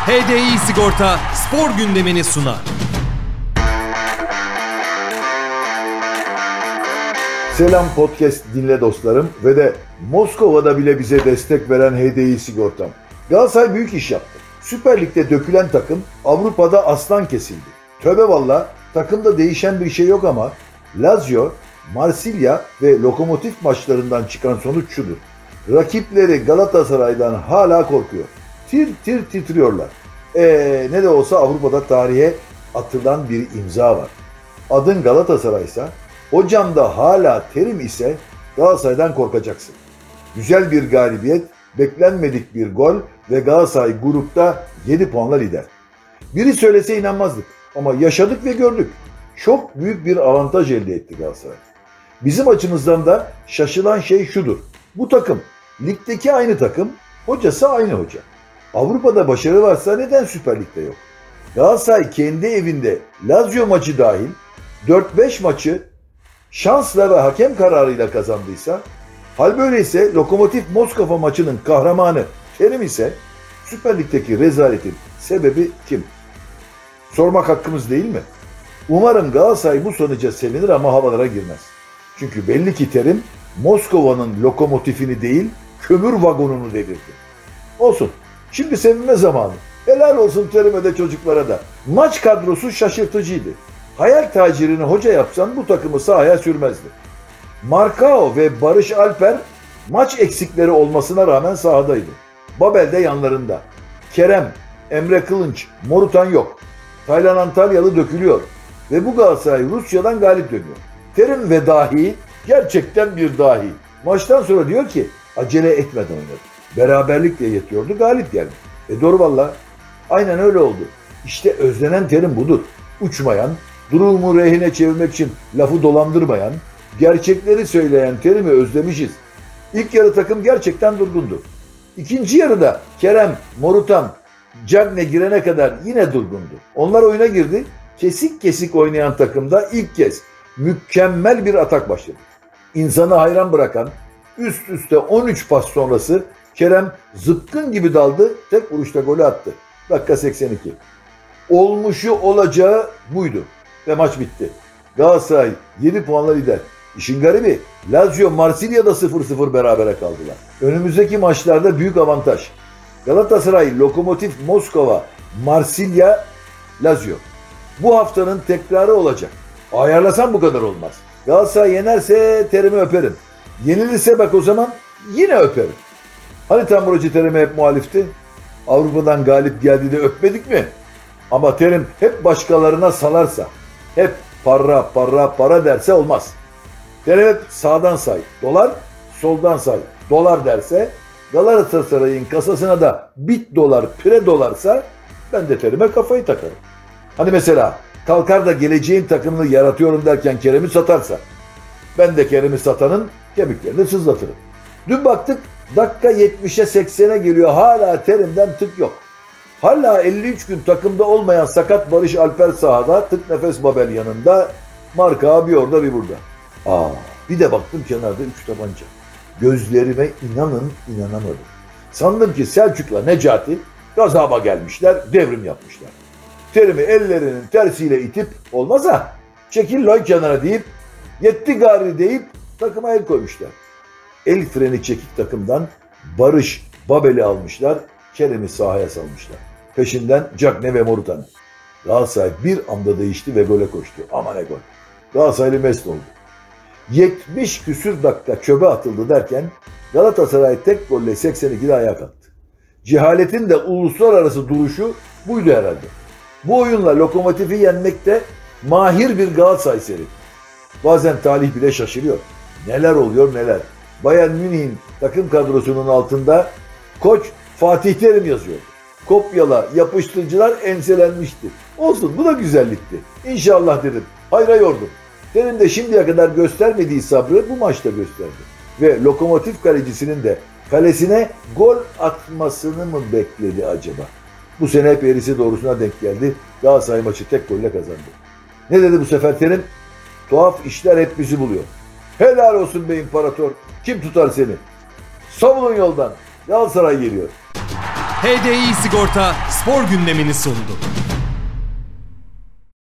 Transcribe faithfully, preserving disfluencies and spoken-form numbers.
H D I Sigorta spor gündemini sunar. Selam podcast dinle dostlarım ve de Moskova'da bile bize destek veren H D I Sigortam. Galatasaray büyük iş yaptı. Süper Lig'de dökülen takım Avrupa'da aslan kesildi. Tövbe valla takımda değişen bir şey yok ama Lazio, Marsilya ve Lokomotiv maçlarından çıkan sonuç şudur. Rakipleri Galatasaray'dan hala korkuyor. Tir tir titriyorlar. Eee ne de olsa Avrupa'da tarihe atılan bir imza var. Adın Galatasaray'sa, hocamda hala terim ise Galatasaray'dan korkacaksın. Güzel bir galibiyet, beklenmedik bir gol ve Galatasaray grupta yedi puanla lider. Biri söylese inanmazdık ama yaşadık ve gördük. Çok büyük bir avantaj elde etti Galatasaray. Bizim açımızdan da şaşılan şey şudur. Bu takım, ligdeki aynı takım, hocası aynı hoca. Avrupa'da başarı varsa neden Süper Lig'de yok? Galatasaray kendi evinde Lazio maçı dahil dört beş maçı şansla ve hakem kararıyla kazandıysa, hal böyleyse Lokomotiv Moskova maçının kahramanı Terim ise Süper Lig'deki rezaletin sebebi kim? Sormak hakkımız değil mi? Umarım Galatasaray bu sonuca sevinir ama havalara girmez. Çünkü belli ki Terim Moskova'nın lokomotifini değil kömür vagonunu devirdi. Olsun. Şimdi sevinme zamanı. Helal olsun Terim'e de çocuklara da. Maç kadrosu şaşırtıcıydı. Hayal tacirini hoca yapsan bu takımı sahaya sürmezdi. Marcao ve Barış Alper maç eksikleri olmasına rağmen sahadaydı. Babel de yanlarında. Kerem, Emre Kılınç, Morutan yok. Taylan Antalyalı dökülüyor. Ve bu Galatasaray Rusya'dan galip dönüyor. Terim ve dahi gerçekten bir dahi. Maçtan sonra diyor ki acele etmeden oynadı. Beraberlikle yetiyordu, galip geldi. E doğru valla. Aynen öyle oldu. İşte özlenen Terim budur. Uçmayan, durumu rehine çevirmek için lafı dolandırmayan, gerçekleri söyleyen Terim'i özlemişiz. İlk yarı takım gerçekten durgundu. İkinci yarıda Kerem, Morutan, Cagne girene kadar yine durgundu. Onlar oyuna girdi. Kesik kesik oynayan takımda ilk kez mükemmel bir atak başladı. İnsanı hayran bırakan üst üste on üç pas sonrası Kerem zıpkın gibi daldı, tek vuruşta golü attı. Dakika seksen iki. Olmuşu olacağı buydu ve maç bitti. Galatasaray yedi puanla lider. İşin garibi Lazio Marsilya'da sıfır sıfır berabere kaldılar. Önümüzdeki maçlarda büyük avantaj. Galatasaray, Lokomotiv Moskova, Marsilya, Lazio. Bu haftanın tekrarı olacak. Ayarlasam bu kadar olmaz. Galatasaray yenerse Terim'i öperim. Yenilirse bak o zaman yine öperim. Hani Tamburacı Terim'e hep muhalifti? Avrupa'dan galip geldiğinde öpmedik mi? Ama Terim hep başkalarına salarsa, hep para para para derse olmaz. Terim hep sağdan say, dolar, soldan say, dolar derse, Galatasaray'ın kasasına da bit dolar, pire dolarsa ben de Terim'e kafayı takarım. Hani mesela kalkar da geleceğin takımını yaratıyorum derken Kerem'i satarsa, ben de Kerem'i satanın kemiklerini sızlatırım. Dün baktık dakika yetmişe seksene geliyor, hala Terim'den tık yok. Hala elli üç gün takımda olmayan sakat Barış Alper sahada, tık nefes Babel yanında, Marka bir orada bir burada. Aa, bir de baktım kenarda üç tabanca. Gözlerime inanın inanamadım. Sandım ki Selçuk'la Necati gazaba gelmişler, devrim yapmışlar. Terim'i ellerinin tersiyle itip olmaz ha, çekil loy kenara deyip, yetti gari deyip takıma el koymuşlar. El freni çekik takımdan Barış Babel'i almışlar, Kerem'i sahaya salmışlar. Peşinden Cagne ve Morutan. Galatasaray bir anda değişti ve gole koştu. Aman ne gol. Galatasaraylı mest oldu. yetmiş küsür dakika çöpe atıldı derken Galatasaray tek golle seksen ikide ayağa kalktı. Cehaletin de uluslararası duruşu buydu herhalde. Bu oyunla Lokomotif'i yenmekte mahir bir Galatasaray seyretti. Bazen talih bile şaşırıyor. Neler oluyor neler. Bayern Münih'in takım kadrosunun altında koç Fatih Terim yazıyor. Kopyala yapıştırıcılar enselenmişti. Olsun, bu da güzellikti. İnşallah dedim. Hayra yordum. Terim de şimdiye kadar göstermediği sabrı bu maçta gösterdi. Ve Lokomotiv kalecisinin de kalesine gol atmasını mı bekledi acaba? Bu sene hep eğrisi doğrusuna denk geldi. Galatasaray maçı tek golle kazandı. Ne dedi bu sefer Terim? Tuhaf işler hep bizi buluyor. Helal olsun be imparator. Kim tutar seni? Savunun yoldan. Galatasaray geliyor. H D I Sigorta spor gündemini sundu.